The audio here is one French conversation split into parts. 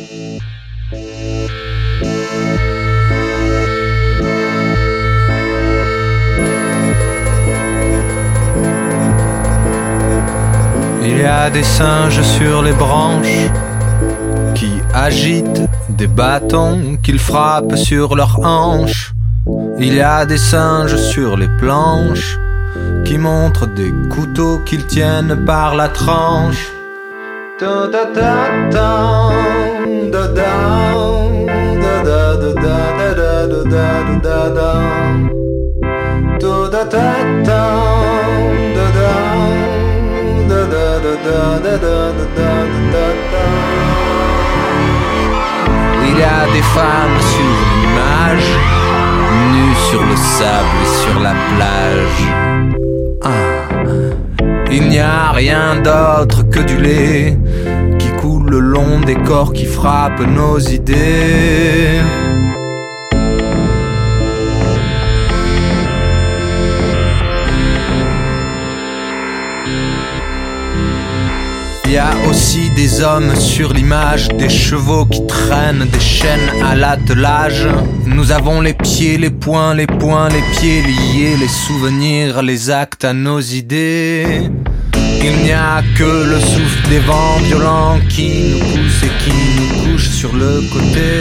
Il y a des singes sur les branches qui agitent des bâtons qu'ils frappent sur leurs hanches. Il y a des singes sur les planches qui montrent des couteaux qu'ils tiennent par la tranche. Il y a des femmes sur l'image, nues sur le sable et sur la plage. Il n'y a rien d'autre que du lait qui coule le long des corps qui frappent nos idées. Il y a aussi des hommes sur l'image, des chevaux qui traînent des chaînes à l'attelage. Nous avons les pieds, les poings, les pieds liés, les souvenirs, les actes à nos idées. Il n'y a que le souffle des vents violents qui nous pousse et qui nous couche sur le côté.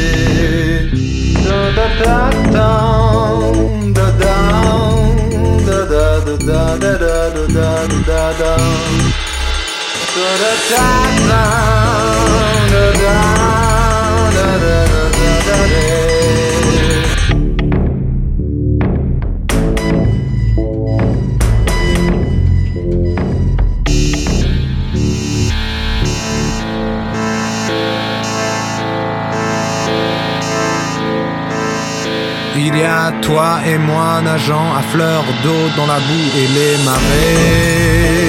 Il y a toi et moi nageant à fleur d'eau dans la boue et les marées.